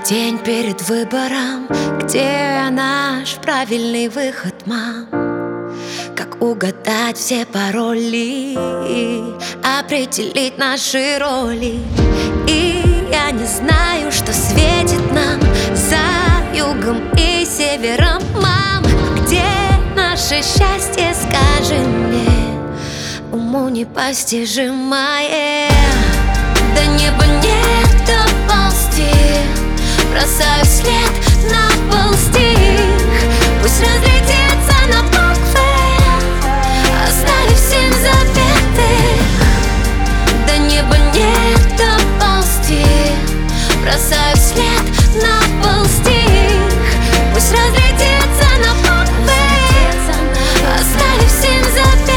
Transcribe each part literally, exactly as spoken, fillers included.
День перед выбором, где наш правильный выход, мам? Как угадать все пароли, определить наши роли? И я не знаю, что светит нам за югом и севером, мам. Где наше счастье, скажи мне, уму непостижимое. До неба нет доползти, бросаю след на пол стих. Пусть разлетится на буквы, оставив семь запятых. До неба нет доползти, бросаю след на пол стих. Пусть разлетится на буквы, оставив семь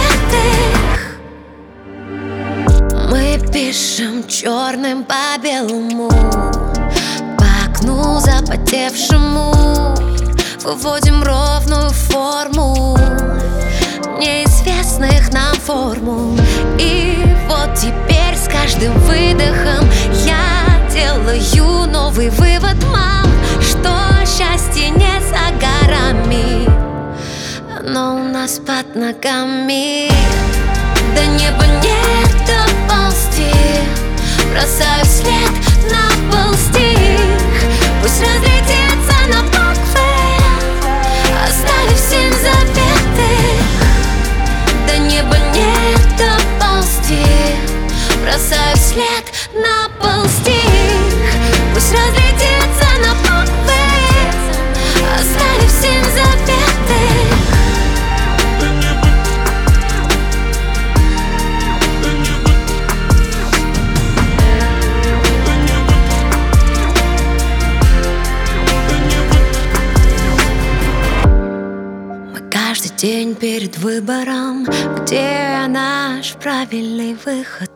запятых. Мы пишем черным по белому, окну запотевшему выводим ровную форму неизвестных нам формул. И вот теперь с каждым выдохом я делаю новый вывод, мам, что счастье не за горами, оно у нас под ногами. До неба нет доползти, бросаю след на пол стих. Пусть разлетится на буквы, оставив семь запятых. До неба нет доползти, бросаю след на пол стих. Пусть разлетится на буквы, оставив семь запятых. Каждый день перед выбором, где наш правильный выход,